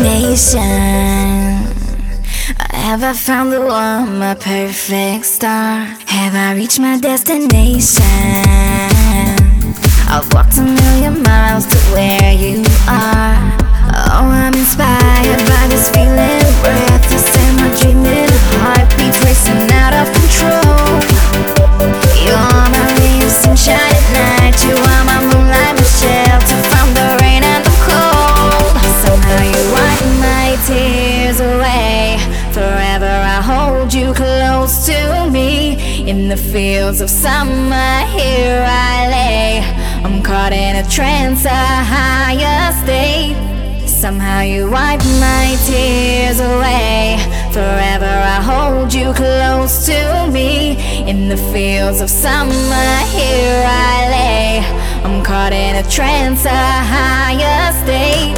destination. Have I found the one, my perfect star? Have I reached my destination? I've walked a million miles to where you are. Oh, I'm inspired by this feeling, breathless and my dreaming heartbeats racing out of control. You're my ray of sunshine at night, you are my moonlight, my shelter from the rain and the cold. Somehow you wipe my tears away. Forever I hold you close to me. In the fields of summer, here I lay. I'm caught in a trance, a higher state. Somehow you wipe my tears away. Forever I hold you close to me. In the fields of summer, here I lay. I'm caught in a trance, a higher state.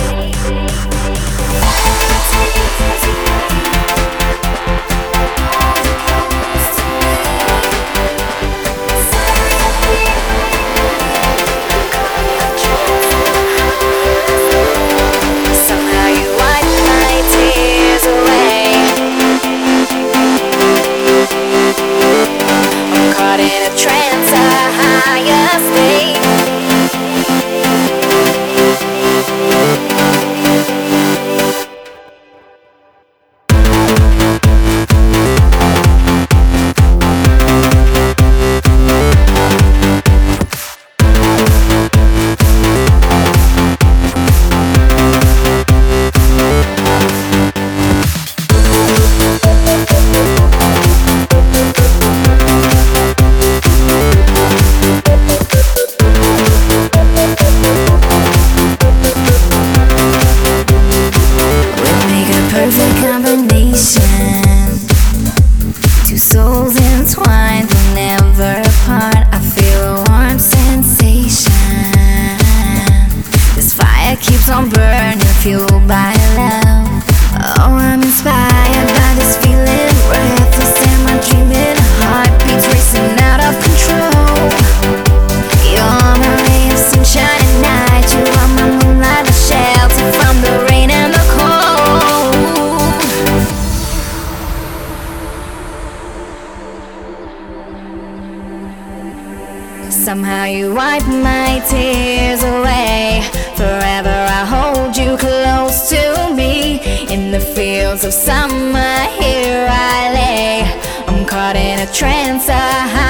Two souls entwined, but never apart. I feel a warm sensation. This fire keeps on burning, fueled by love. Oh, I'm inspired by this feeling, breathless and my dreaming heartbeats racing out of control. You're my ray of sunshine at night, you are my moonlight, my shelter from the rain and the cold. Somehow you wipe my tears away. Forever I hold you close to me. In the fields of summer, here I lay. I'm caught in a trance,